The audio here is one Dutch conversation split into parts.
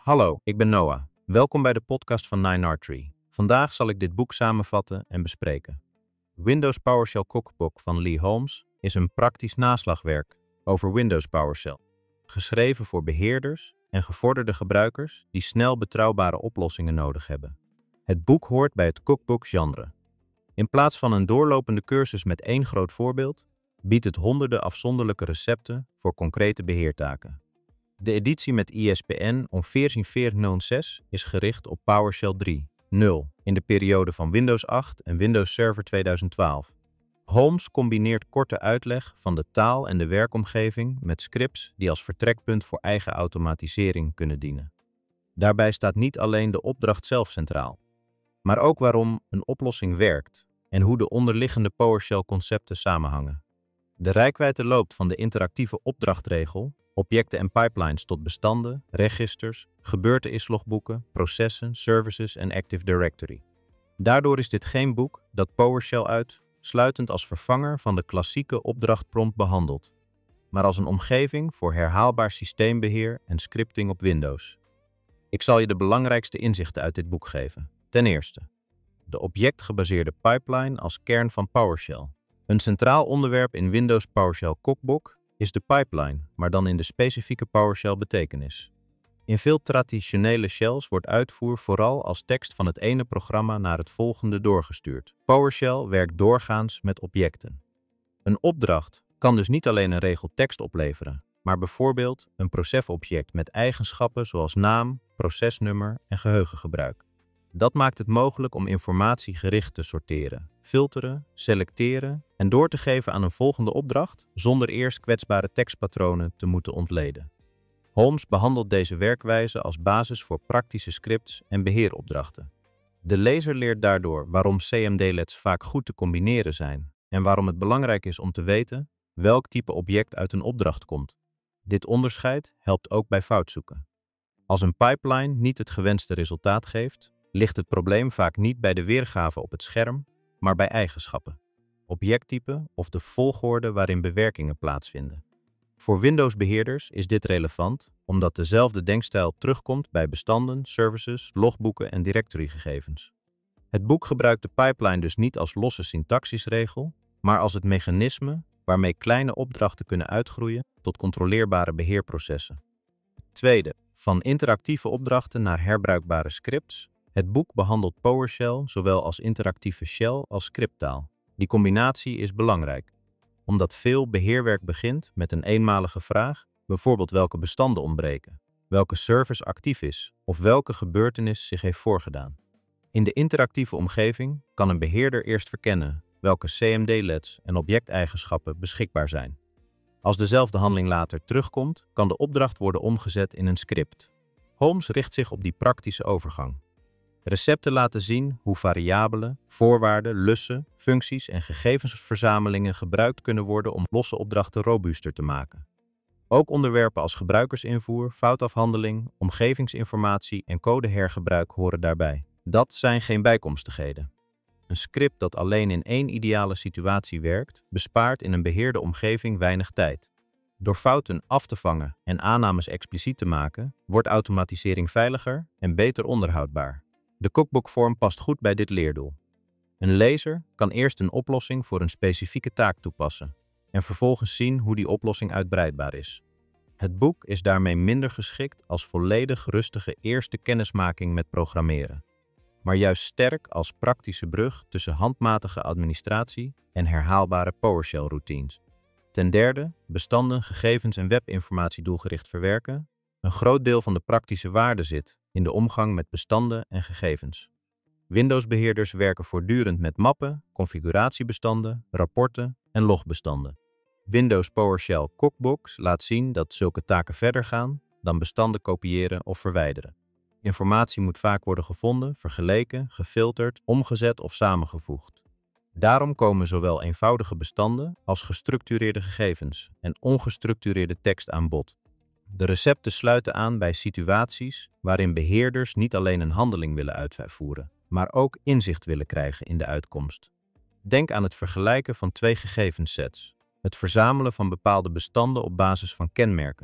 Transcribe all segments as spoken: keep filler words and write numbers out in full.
Hallo, ik ben Noah. Welkom bij de podcast van Nine Archery. Vandaag zal ik dit boek samenvatten en bespreken. Windows PowerShell Cookbook van Lee Holmes is een praktisch naslagwerk over Windows PowerShell. Geschreven voor beheerders en gevorderde gebruikers die snel betrouwbare oplossingen nodig hebben. Het boek hoort bij het cookbook-genre. In plaats van een doorlopende cursus met één groot voorbeeld, biedt het honderden afzonderlijke recepten voor concrete beheertaken. De editie met I S B N om veertien veertig nul zes is gericht op PowerShell drie punt nul in de periode van Windows acht en Windows Server tweeduizend twaalf. Holmes combineert korte uitleg van de taal en de werkomgeving met scripts die als vertrekpunt voor eigen automatisering kunnen dienen. Daarbij staat niet alleen de opdracht zelf centraal, maar ook waarom een oplossing werkt en hoe de onderliggende PowerShell-concepten samenhangen. De reikwijdte loopt van de interactieve opdrachtregel, objecten en pipelines tot bestanden, registers, gebeurtenislogboeken, processen, services en Active Directory. Daardoor is dit geen boek dat PowerShell uitsluitend als vervanger van de klassieke opdrachtprompt behandelt, maar als een omgeving voor herhaalbaar systeembeheer en scripting op Windows. Ik zal je de belangrijkste inzichten uit dit boek geven. Ten eerste, de objectgebaseerde pipeline als kern van PowerShell. Een centraal onderwerp in Windows PowerShell Cookbook is de pipeline, maar dan in de specifieke PowerShell betekenis. In veel traditionele shells wordt uitvoer vooral als tekst van het ene programma naar het volgende doorgestuurd. PowerShell werkt doorgaans met objecten. Een opdracht kan dus niet alleen een regel tekst opleveren, maar bijvoorbeeld een processobject met eigenschappen zoals naam, procesnummer en geheugengebruik. Dat maakt het mogelijk om informatie gericht te sorteren, filteren, selecteren en door te geven aan een volgende opdracht zonder eerst kwetsbare tekstpatronen te moeten ontleden. Holmes behandelt deze werkwijze als basis voor praktische scripts en beheeropdrachten. De lezer leert daardoor waarom C M D-lets vaak goed te combineren zijn en waarom het belangrijk is om te weten welk type object uit een opdracht komt. Dit onderscheid helpt ook bij foutzoeken. Als een pipeline niet het gewenste resultaat geeft, ligt het probleem vaak niet bij de weergave op het scherm, maar bij eigenschappen, objecttype of de volgorde waarin bewerkingen plaatsvinden. Voor Windows-beheerders is dit relevant, omdat dezelfde denkstijl terugkomt bij bestanden, services, logboeken en directorygegevens. Het boek gebruikt de pipeline dus niet als losse syntaxisregel, maar als het mechanisme waarmee kleine opdrachten kunnen uitgroeien tot controleerbare beheerprocessen. Tweede, van interactieve opdrachten naar herbruikbare scripts. Het boek behandelt PowerShell zowel als interactieve shell als scripttaal. Die combinatie is belangrijk, omdat veel beheerwerk begint met een eenmalige vraag, bijvoorbeeld welke bestanden ontbreken, welke service actief is of welke gebeurtenis zich heeft voorgedaan. In de interactieve omgeving kan een beheerder eerst verkennen welke C M D-lets en objecteigenschappen beschikbaar zijn. Als dezelfde handeling later terugkomt, kan de opdracht worden omgezet in een script. Holmes richt zich op die praktische overgang. Recepten laten zien hoe variabelen, voorwaarden, lussen, functies en gegevensverzamelingen gebruikt kunnen worden om losse opdrachten robuuster te maken. Ook onderwerpen als gebruikersinvoer, foutafhandeling, omgevingsinformatie en codehergebruik horen daarbij. Dat zijn geen bijkomstigheden. Een script dat alleen in één ideale situatie werkt, bespaart in een beheerde omgeving weinig tijd. Door fouten af te vangen en aannames expliciet te maken, wordt automatisering veiliger en beter onderhoudbaar. De cookbookvorm past goed bij dit leerdoel. Een lezer kan eerst een oplossing voor een specifieke taak toepassen en vervolgens zien hoe die oplossing uitbreidbaar is. Het boek is daarmee minder geschikt als volledig rustige eerste kennismaking met programmeren, maar juist sterk als praktische brug tussen handmatige administratie en herhaalbare PowerShell-routines. Ten derde, bestanden, gegevens en webinformatie doelgericht verwerken. Een groot deel van de praktische waarde zit in de omgang met bestanden en gegevens. Windows-beheerders werken voortdurend met mappen, configuratiebestanden, rapporten en logbestanden. Windows PowerShell Cookbooks laat zien dat zulke taken verder gaan dan bestanden kopiëren of verwijderen. Informatie moet vaak worden gevonden, vergeleken, gefilterd, omgezet of samengevoegd. Daarom komen zowel eenvoudige bestanden als gestructureerde gegevens en ongestructureerde tekst aan bod. De recepten sluiten aan bij situaties waarin beheerders niet alleen een handeling willen uitvoeren, maar ook inzicht willen krijgen in de uitkomst. Denk aan het vergelijken van twee gegevenssets, het verzamelen van bepaalde bestanden op basis van kenmerken,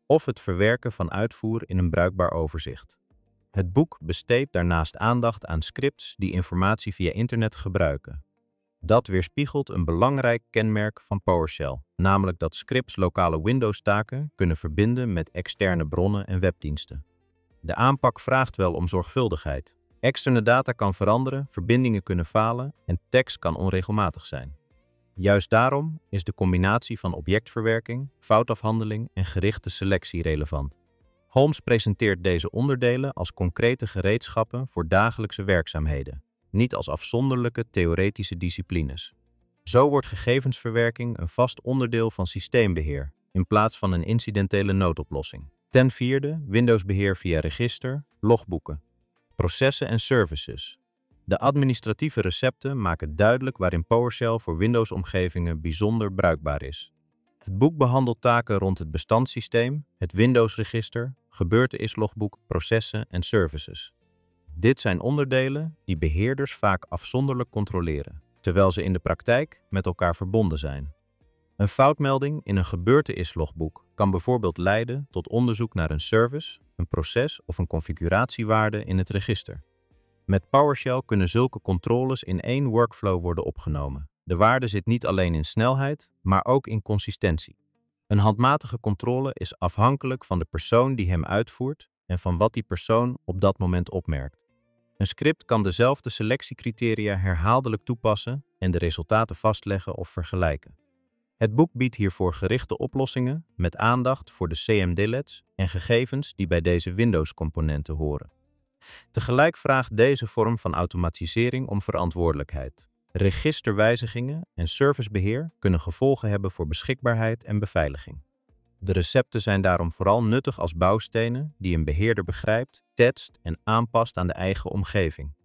of het verwerken van uitvoer in een bruikbaar overzicht. Het boek besteedt daarnaast aandacht aan scripts die informatie via internet gebruiken. Dat weerspiegelt een belangrijk kenmerk van PowerShell, namelijk dat scripts lokale Windows-taken kunnen verbinden met externe bronnen en webdiensten. De aanpak vraagt wel om zorgvuldigheid. Externe data kan veranderen, verbindingen kunnen falen en tekst kan onregelmatig zijn. Juist daarom is de combinatie van objectverwerking, foutafhandeling en gerichte selectie relevant. Holmes presenteert deze onderdelen als concrete gereedschappen voor dagelijkse werkzaamheden, niet als afzonderlijke theoretische disciplines. Zo wordt gegevensverwerking een vast onderdeel van systeembeheer, in plaats van een incidentele noodoplossing. Ten vierde, Windows-beheer via register, logboeken, processen en services. De administratieve recepten maken duidelijk waarin PowerShell voor Windows-omgevingen bijzonder bruikbaar is. Het boek behandelt taken rond het bestandssysteem, het Windows-register, gebeurtenislogboek, processen en services. Dit zijn onderdelen die beheerders vaak afzonderlijk controleren, terwijl ze in de praktijk met elkaar verbonden zijn. Een foutmelding in een gebeurtenislogboek kan bijvoorbeeld leiden tot onderzoek naar een service, een proces of een configuratiewaarde in het register. Met PowerShell kunnen zulke controles in één workflow worden opgenomen. De waarde zit niet alleen in snelheid, maar ook in consistentie. Een handmatige controle is afhankelijk van de persoon die hem uitvoert en van wat die persoon op dat moment opmerkt. Een script kan dezelfde selectiecriteria herhaaldelijk toepassen en de resultaten vastleggen of vergelijken. Het boek biedt hiervoor gerichte oplossingen met aandacht voor de C M D L E Ds en gegevens die bij deze Windows-componenten horen. Tegelijk vraagt deze vorm van automatisering om verantwoordelijkheid. Registerwijzigingen en servicebeheer kunnen gevolgen hebben voor beschikbaarheid en beveiliging. De recepten zijn daarom vooral nuttig als bouwstenen die een beheerder begrijpt, test en aanpast aan de eigen omgeving.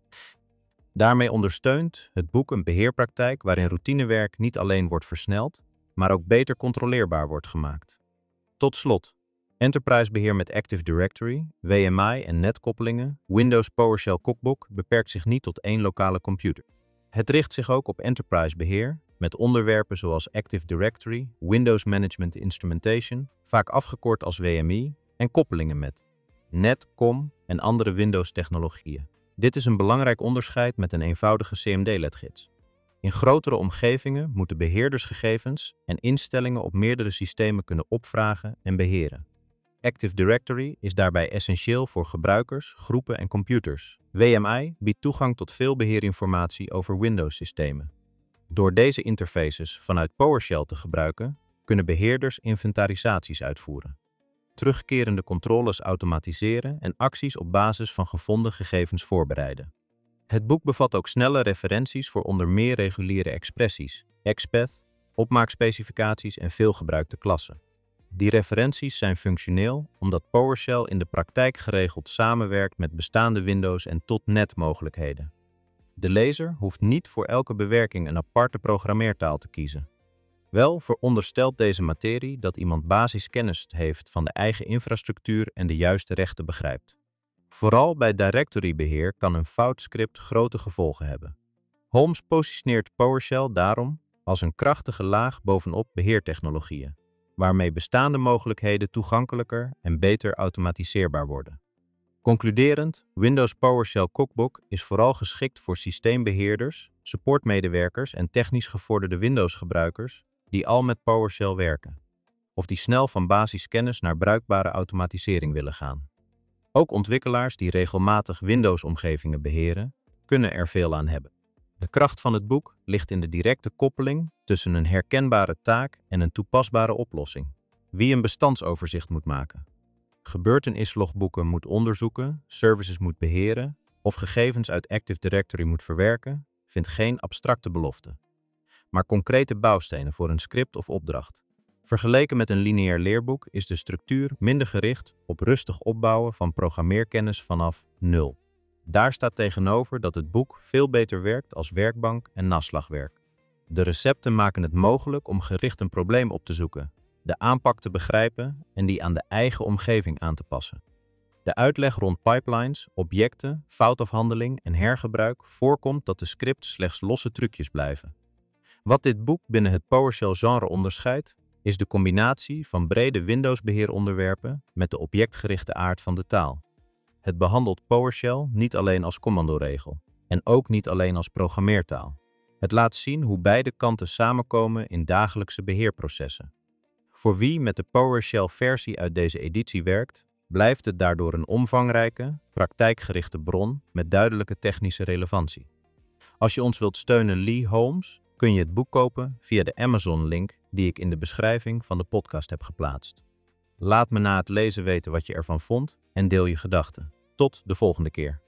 Daarmee ondersteunt het boek een beheerpraktijk waarin routinewerk niet alleen wordt versneld, maar ook beter controleerbaar wordt gemaakt. Tot slot, enterprisebeheer met Active Directory, W M I en netkoppelingen, Windows PowerShell Cookbook beperkt zich niet tot één lokale computer. Het richt zich ook op enterprisebeheer met onderwerpen zoals Active Directory, Windows Management Instrumentation, vaak afgekort als W M I, en koppelingen met Net, Com en andere Windows-technologieën. Dit is een belangrijk onderscheid met een eenvoudige C M D L E D-gids. In grotere omgevingen moeten beheerders gegevens en instellingen op meerdere systemen kunnen opvragen en beheren. Active Directory is daarbij essentieel voor gebruikers, groepen en computers. W M I biedt toegang tot veel beheerinformatie over Windows-systemen. Door deze interfaces vanuit PowerShell te gebruiken, kunnen beheerders inventarisaties uitvoeren, terugkerende controles automatiseren en acties op basis van gevonden gegevens voorbereiden. Het boek bevat ook snelle referenties voor onder meer reguliere expressies, XPath, opmaakspecificaties en veelgebruikte klassen. Die referenties zijn functioneel omdat PowerShell in de praktijk geregeld samenwerkt met bestaande Windows- en .NET-mogelijkheden. De lezer hoeft niet voor elke bewerking een aparte programmeertaal te kiezen. Wel veronderstelt deze materie dat iemand basiskennis heeft van de eigen infrastructuur en de juiste rechten begrijpt. Vooral bij directorybeheer kan een fout script grote gevolgen hebben. Holmes positioneert PowerShell daarom als een krachtige laag bovenop beheertechnologieën, waarmee bestaande mogelijkheden toegankelijker en beter automatiseerbaar worden. Concluderend, Windows PowerShell Cookbook is vooral geschikt voor systeembeheerders, supportmedewerkers en technisch gevorderde Windows-gebruikers die al met PowerShell werken, of die snel van basiskennis naar bruikbare automatisering willen gaan. Ook ontwikkelaars die regelmatig Windows-omgevingen beheren, kunnen er veel aan hebben. De kracht van het boek ligt in de directe koppeling tussen een herkenbare taak en een toepasbare oplossing. Wie een bestandsoverzicht moet maken, gebeurtenislogboeken moet onderzoeken, services moet beheren of gegevens uit Active Directory moet verwerken, vindt geen abstracte belofte, maar concrete bouwstenen voor een script of opdracht. Vergeleken met een lineair leerboek is de structuur minder gericht op rustig opbouwen van programmeerkennis vanaf nul. Daar staat tegenover dat het boek veel beter werkt als werkbank en naslagwerk. De recepten maken het mogelijk om gericht een probleem op te zoeken, de aanpak te begrijpen en die aan de eigen omgeving aan te passen. De uitleg rond pipelines, objecten, foutafhandeling en hergebruik voorkomt dat de scripts slechts losse trucjes blijven. Wat dit boek binnen het PowerShell-genre onderscheidt, is de combinatie van brede Windows-beheeronderwerpen met de objectgerichte aard van de taal. Het behandelt PowerShell niet alleen als commandoregel en ook niet alleen als programmeertaal. Het laat zien hoe beide kanten samenkomen in dagelijkse beheerprocessen. Voor wie met de PowerShell-versie uit deze editie werkt, blijft het daardoor een omvangrijke, praktijkgerichte bron met duidelijke technische relevantie. Als je ons wilt steunen, Lee Holmes, kun je het boek kopen via de Amazon-link die ik in de beschrijving van de podcast heb geplaatst. Laat me na het lezen weten wat je ervan vond en deel je gedachten. Tot de volgende keer.